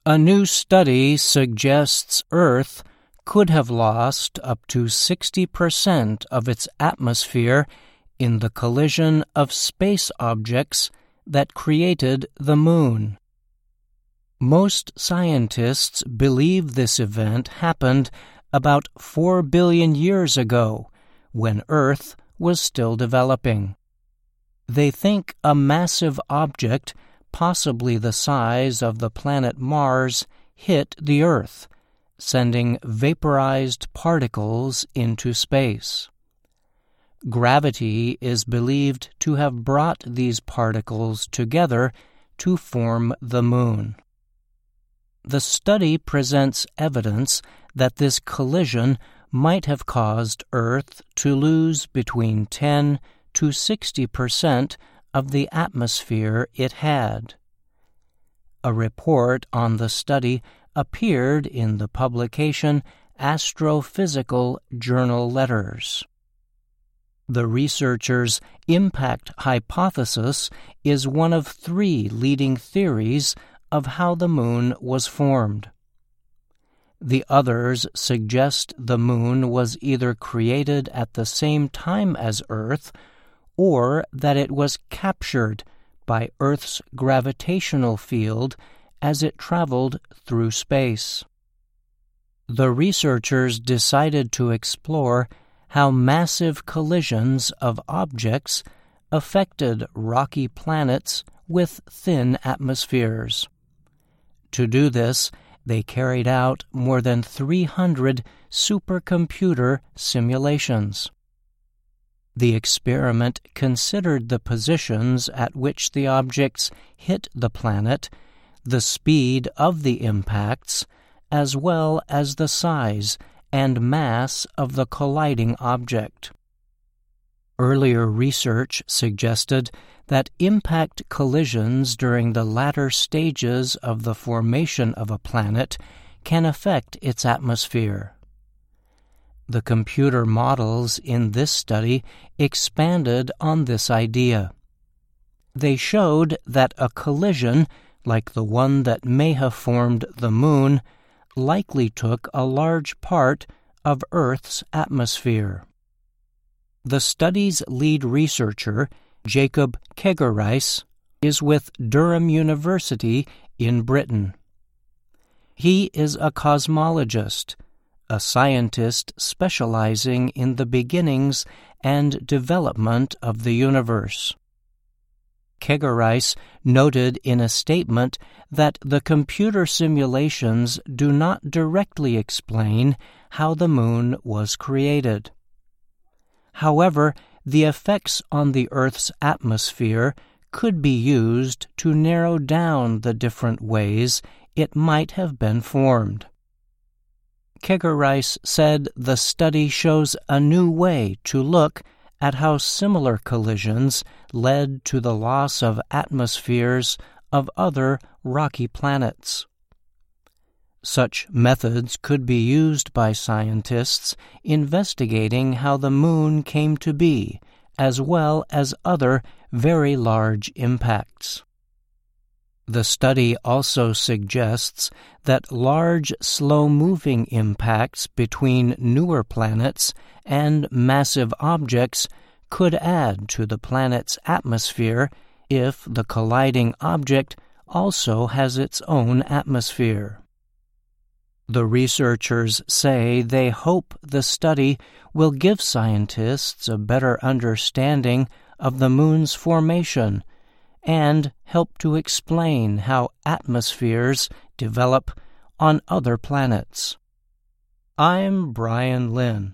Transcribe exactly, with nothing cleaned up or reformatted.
A new study suggests Earth could have lost up to sixty percent of its atmosphere in the collision of space objects that created the Moon. Most scientists believe this event happened about four billion years ago, when Earth was still developing. They think a massive object, possibly the size of the planet Mars, hit the Earth, sending vaporized particles into space. Gravity is believed to have brought these particles together to form the Moon. The study presents evidence that this collision might have caused Earth to lose between ten to sixty percent of the atmosphere it had. A report on the study appeared in the publication Astrophysical Journal Letters. The researchers' impact hypothesis is one of three leading theories of how the Moon was formed. The others suggest the Moon was either created at the same time as Earth, or that it was captured by Earth's gravitational field as it traveled through space. The researchers decided to explore how massive collisions of objects affected rocky planets with thin atmospheres. To do this, they carried out more than three hundred supercomputer simulations. The experiment considered the positions at which the objects hit the planet, the speed of the impacts, as well as the size and mass of the colliding object. Earlier research suggested that impact collisions during the latter stages of the formation of a planet can affect its atmosphere. The computer models in this study expanded on this idea. They showed that a collision, like the one that may have formed the Moon, likely took a large part of Earth's atmosphere. The study's lead researcher, Jacob Kegerijs, is with Durham University in Britain. He is a cosmologist, a scientist specializing in the beginnings and development of the universe. Kegerijs noted in a statement that the computer simulations do not directly explain how the Moon was created. However, the effects on the Earth's atmosphere could be used to narrow down the different ways it might have been formed. Kegerijs said the study shows a new way to look at how similar collisions led to the loss of atmospheres of other rocky planets. Such methods could be used by scientists investigating how the Moon came to be, as well as other very large impacts. The study also suggests that large, slow-moving impacts between newer planets and massive objects could add to the planet's atmosphere if the colliding object also has its own atmosphere. The researchers say they hope the study will give scientists a better understanding of the Moon's formation and help to explain how atmospheres develop on other planets. I'm Brian Lynn.